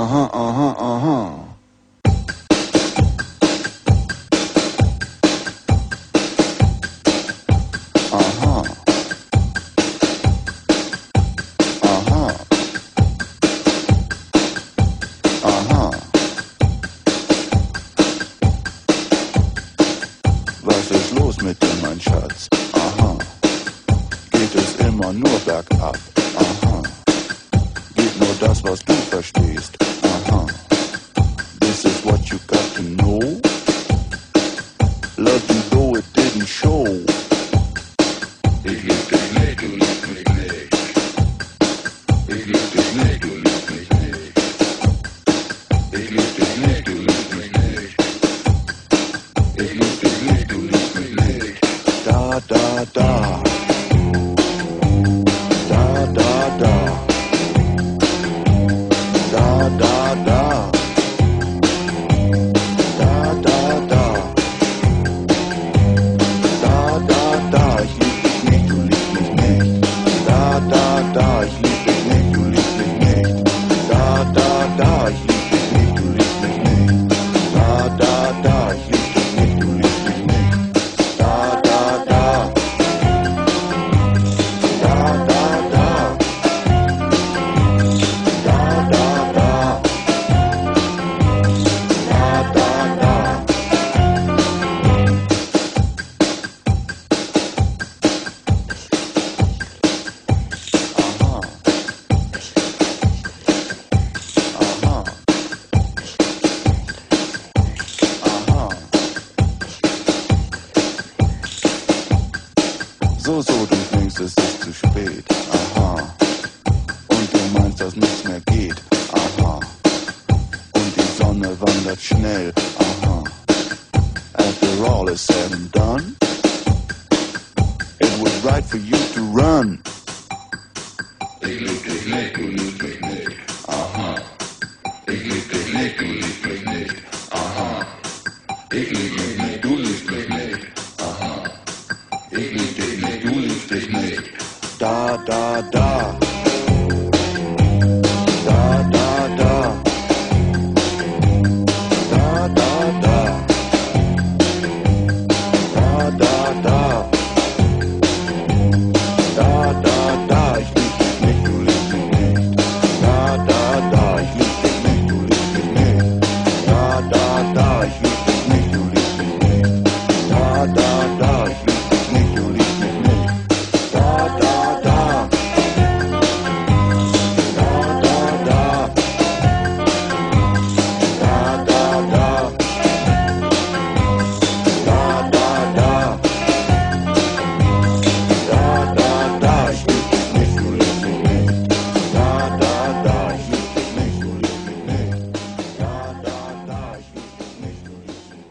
Aha, aha, aha. Aha. Aha. Aha. Was ist los mit dir, mein Schatz? Aha. Geht es immer nur bergab? Aha. Geht nur das, was du verstehst? Aha. This is what you got to know. Love you though it didn't show. Ich lieb dich nicht, du liebst mich nicht. Ich lieb dich nicht, du liebst mich nicht. Ich lieb dich nicht, du liebst mich nicht. Ich lieb dich nicht, du liebst mich nicht. Da, da, da. Da, da, da. Da, da, da. Da, da, da. Da, da, da. Ich lieb dich nicht, du liebst mich nicht. Da, da, da. Ich lieb dich nicht, du liebst mich nicht. Da, da, da. Ich lieb dich nicht, du liebst mich nicht. Da, da, da. Ich lieb dich nicht, du liebst mich nicht. Da, da, da. Da, da, da. Da, da, da. Da, da, da. Aha. Aha. Aha. So, du denkst, es ist zu spät. Aha. Und du meinst, dass nichts mehr geht. Aha. Und die Sonne wandert schnell. Aha. After all is said and done, it was right for you to run. Ich lieb dich nicht, du liebst mich nicht. Aha. Ich lieb dich nicht, du liebst mich nicht. Aha. Ich lieb mich nicht, du liebst mich nicht. Aha. Ich lieb dich nicht, du liebst dich nicht. Da, da, da.